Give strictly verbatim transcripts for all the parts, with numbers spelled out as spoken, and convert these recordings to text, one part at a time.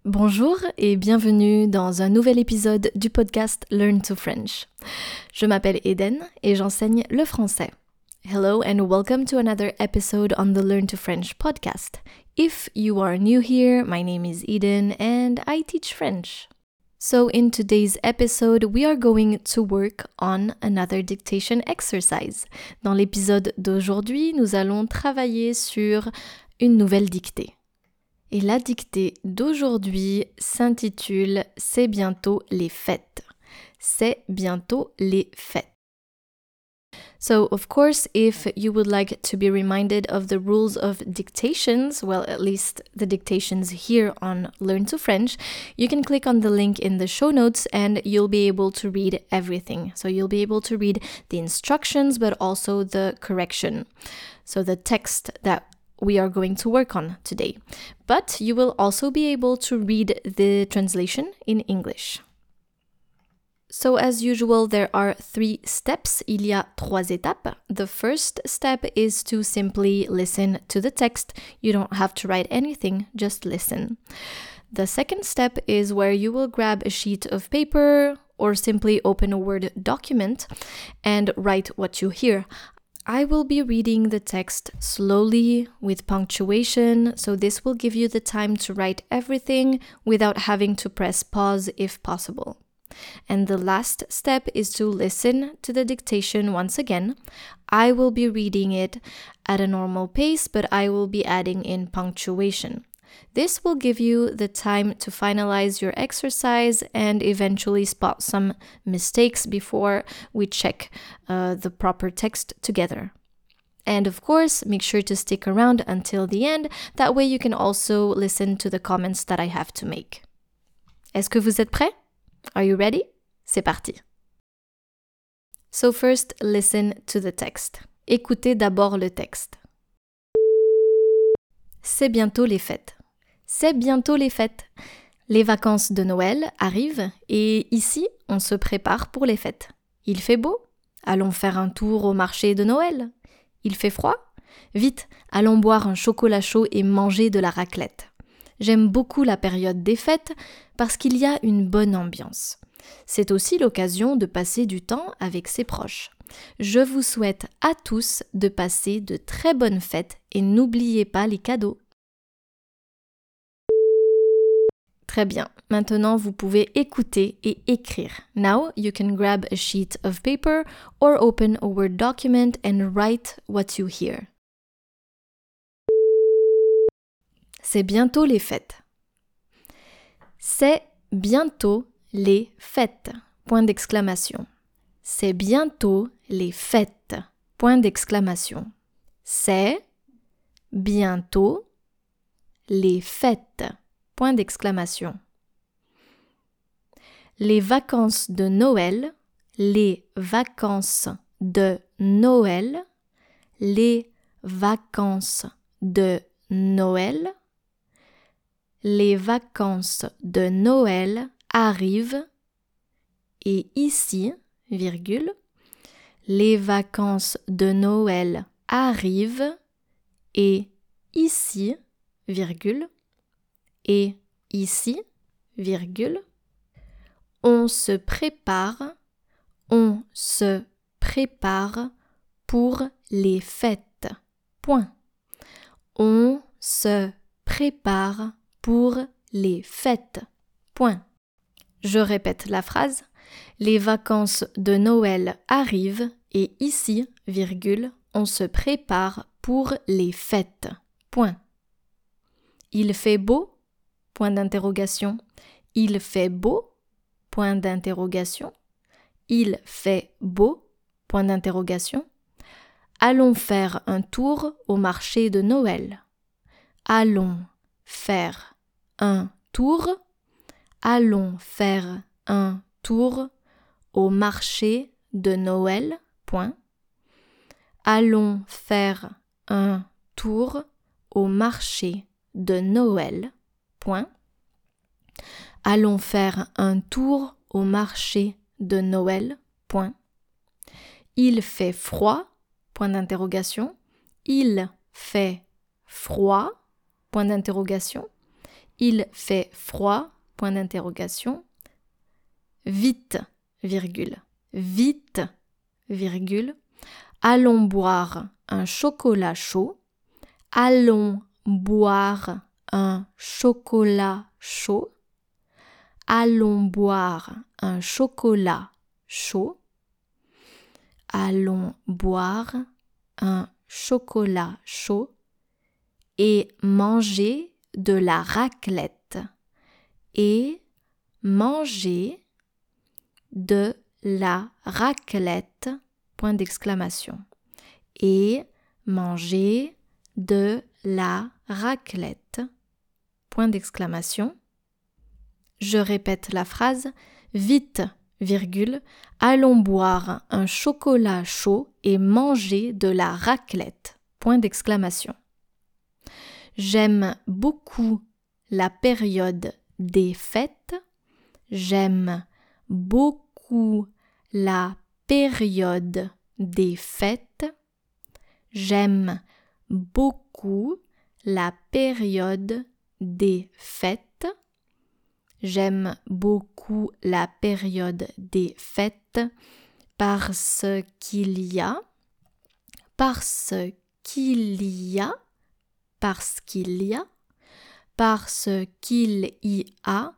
Bonjour et bienvenue dans un nouvel épisode du podcast Learn to French. Je m'appelle Eden et j'enseigne le français. Hello and welcome to another episode on the Learn to French podcast. If you are new here, my name is Eden and I teach French. So in today's episode, we are going to work on another dictation exercise. Dans l'épisode d'aujourd'hui, nous allons travailler sur une nouvelle dictée. Et la dictée d'aujourd'hui s'intitule « C'est bientôt les fêtes ». C'est bientôt les fêtes. So, of course, if you would like to be reminded of the rules of dictations, well, at least the dictations here on Learn to French, you can click on the link in the show notes and you'll be able to read everything. So you'll be able to read the instructions, but also the correction. So the text that we are going to work on today. But you will also be able to read the translation in English. So as usual, there are three steps. Il y a trois étapes. The first step is to simply listen to the text. You don't have to write anything, just listen. The second step is where you will grab a sheet of paper or simply open a Word document and write what you hear. I will be reading the text slowly with punctuation, so this will give you the time to write everything without having to press pause if possible. And the last step is to listen to the dictation once again. I will be reading it at a normal pace, but I will be adding in punctuation. This will give you the time to finalize your exercise and eventually spot some mistakes before we check uh, the proper text together. And of course, make sure to stick around until the end. That way you can also listen to the comments that I have to make. Est-ce que vous êtes prêts? Are you ready? C'est parti. So first, listen to the text. Écoutez d'abord le texte. C'est bientôt les fêtes. C'est bientôt les fêtes. Les vacances de Noël arrivent et ici, on se prépare pour les fêtes. Il fait beau? Allons faire un tour au marché de Noël. Il fait froid? Vite, allons boire un chocolat chaud et manger de la raclette. J'aime beaucoup la période des fêtes parce qu'il y a une bonne ambiance. C'est aussi l'occasion de passer du temps avec ses proches. Je vous souhaite à tous de passer de très bonnes fêtes et n'oubliez pas les cadeaux. Très bien. Maintenant, vous pouvez écouter et écrire. Now, you can grab a sheet of paper or open a Word document and write what you hear. C'est bientôt les fêtes. C'est bientôt les fêtes. Point d'exclamation. C'est bientôt les fêtes. Point d'exclamation. C'est bientôt les fêtes. Point d'exclamation. Les vacances de Noël, les vacances de Noël, les vacances de Noël, les vacances de Noël arrivent et ici, virgule, les vacances de Noël arrivent et ici, virgule, et ici, virgule, on se prépare, on se prépare pour les fêtes. Point. On se prépare pour les fêtes. Point. Je répète la phrase. Les vacances de Noël arrivent et ici, virgule, on se prépare pour les fêtes. Point. Il fait beau? Point d'interrogation. Il fait beau? Point d'interrogation. Il fait beau? Point d'interrogation. Allons faire un tour au marché de Noël. Allons faire un tour. Allons faire un tour au marché de Noël. Point. Allons faire un tour au marché de Noël. Point. Allons faire un tour au marché de Noël. Point. Il fait froid. Point d'interrogation. Il fait froid. Point d'interrogation. Il fait froid, point d'interrogation. Vite, virgule. Vite, virgule. Allons boire un chocolat chaud. Allons boire un chocolat chaud. Allons boire un chocolat chaud. Allons boire un chocolat chaud et manger de la raclette. Et manger de la raclette, point d'exclamation. Et manger de la raclette, point d'exclamation. Je répète la phrase, vite, virgule, allons boire un chocolat chaud et manger de la raclette, point d'exclamation. J'aime beaucoup la période des fêtes. J'aime beaucoup la période des fêtes. J'aime beaucoup la période des fêtes. J'aime beaucoup la période des fêtes parce qu'il y a, parce qu'il y a, parce qu'il y a, parce qu'il y a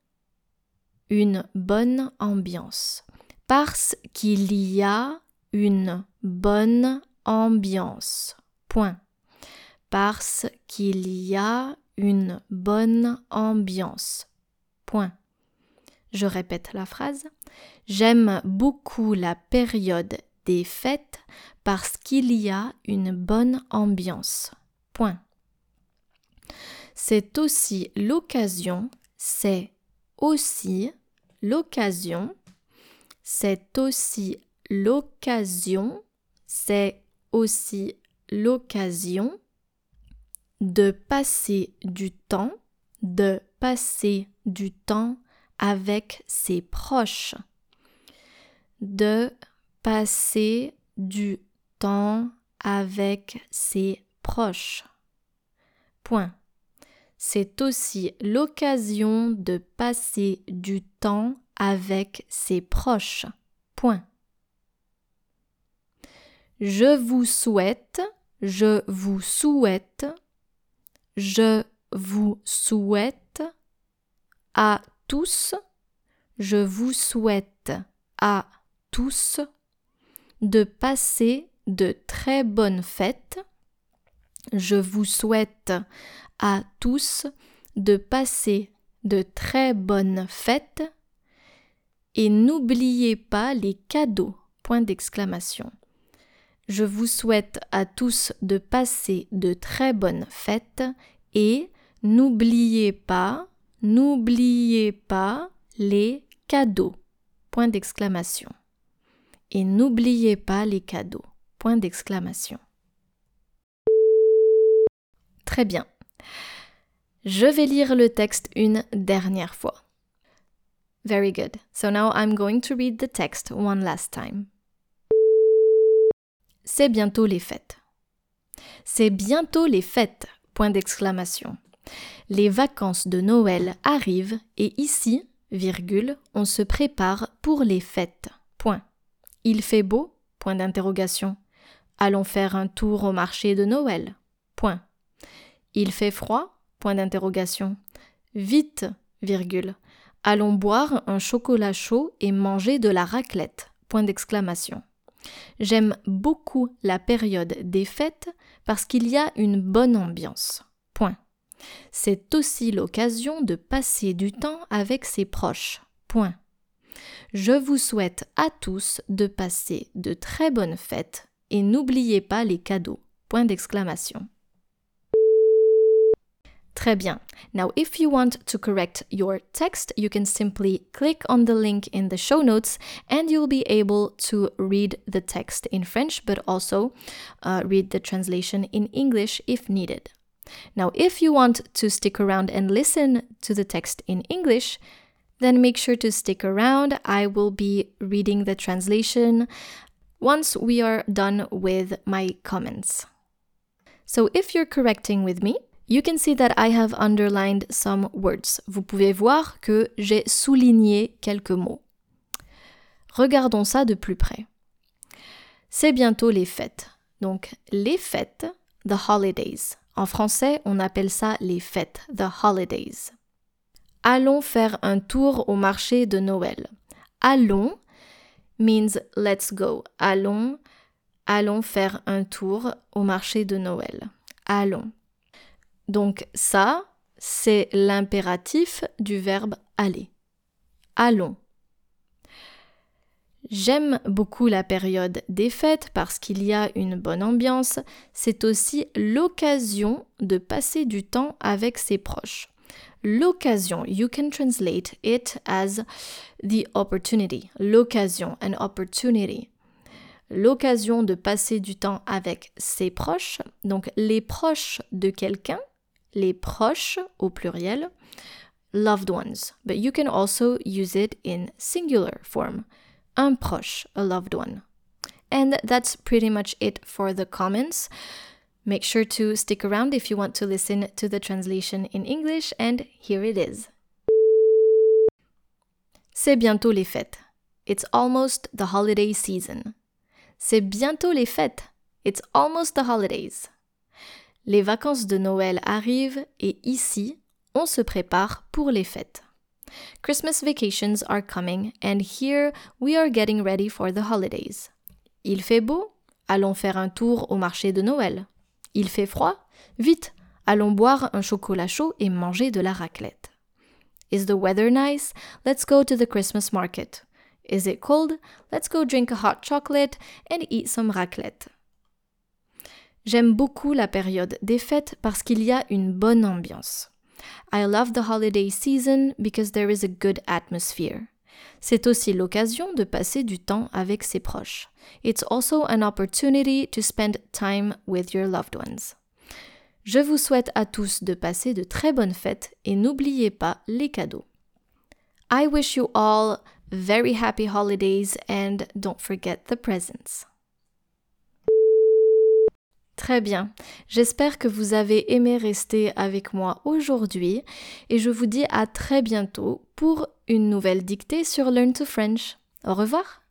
une bonne ambiance. Parce qu'il y a une bonne ambiance. Point. Parce qu'il y a une bonne ambiance. Point. Je répète la phrase. J'aime beaucoup la période des fêtes parce qu'il y a une bonne ambiance. Point. C'est aussi l'occasion, c'est aussi l'occasion, c'est aussi l'occasion, c'est aussi l'occasion de passer du temps, de passer du temps avec ses proches, de passer du temps avec ses proches. Point. C'est aussi l'occasion de passer du temps avec ses proches. Point. Je vous souhaite, je vous souhaite, je vous souhaite à tous, je vous souhaite à tous de passer de très bonnes fêtes. Je vous souhaite à tous de passer de très bonnes fêtes et n'oubliez pas les cadeaux, point d'exclamation. Je vous souhaite à tous de passer de très bonnes fêtes et n'oubliez pas, n'oubliez pas les cadeaux, point d'exclamation. Et n'oubliez pas les cadeaux, point d'exclamation. Très bien. Je vais lire le texte une dernière fois. Very good. So now I'm going to read the text one last time. C'est bientôt les fêtes. C'est bientôt les fêtes, point d'exclamation. Les vacances de Noël arrivent et ici, virgule, on se prépare pour les fêtes, point. Il fait beau, point d'interrogation. Allons faire un tour au marché de Noël, point. Il fait froid, point d'interrogation. Vite, virgule. Allons boire un chocolat chaud et manger de la raclette, point d'exclamation. J'aime beaucoup la période des fêtes parce qu'il y a une bonne ambiance, point. C'est aussi l'occasion de passer du temps avec ses proches, point. Je vous souhaite à tous de passer de très bonnes fêtes et n'oubliez pas les cadeaux, point d'exclamation. Très bien. Now, if you want to correct your text, you can simply click on the link in the show notes and you'll be able to read the text in French, but also uh, read the translation in English if needed. Now, if you want to stick around and listen to the text in English, then make sure to stick around. I will be reading the translation once we are done with my comments. So if you're correcting with me, You can see that I have underlined some words. Vous pouvez voir que j'ai souligné quelques mots. Regardons ça de plus près. C'est bientôt les fêtes. Donc, les fêtes, the holidays. En français, on appelle ça les fêtes, the holidays. Allons faire un tour au marché de Noël. Allons means let's go. Allons, allons faire un tour au marché de Noël. Allons. Donc ça, c'est l'impératif du verbe aller. Allons. J'aime beaucoup la période des fêtes parce qu'il y a une bonne ambiance. C'est aussi l'occasion de passer du temps avec ses proches. L'occasion, you can translate it as the opportunity. L'occasion, an opportunity. L'occasion de passer du temps avec ses proches. Donc les proches de quelqu'un, les proches au pluriel, loved ones. But you can also use it in singular form. Un proche, a loved one. And that's pretty much it for the comments. Make sure to stick around if you want to listen to the translation in English, and here it is. C'est bientôt les fêtes. It's almost the holiday season. C'est bientôt les fêtes. It's almost the holidays. Les vacances de Noël arrivent et ici, on se prépare pour les fêtes. Christmas vacations are coming and here we are getting ready for the holidays. Il fait beau? Allons faire un tour au marché de Noël. Il fait froid? Vite, allons boire un chocolat chaud et manger de la raclette. Is the weather nice? Let's go to the Christmas market. Is it cold? Let's go drink a hot chocolate and eat some raclette. J'aime beaucoup la période des fêtes parce qu'il y a une bonne ambiance. I love the holiday season because there is a good atmosphere. C'est aussi l'occasion de passer du temps avec ses proches. It's also an opportunity to spend time with your loved ones. Je vous souhaite à tous de passer de très bonnes fêtes et n'oubliez pas les cadeaux. I wish you all very happy holidays and don't forget the presents. Très bien, j'espère que vous avez aimé rester avec moi aujourd'hui et je vous dis à très bientôt pour une nouvelle dictée sur Learn to French. Au revoir!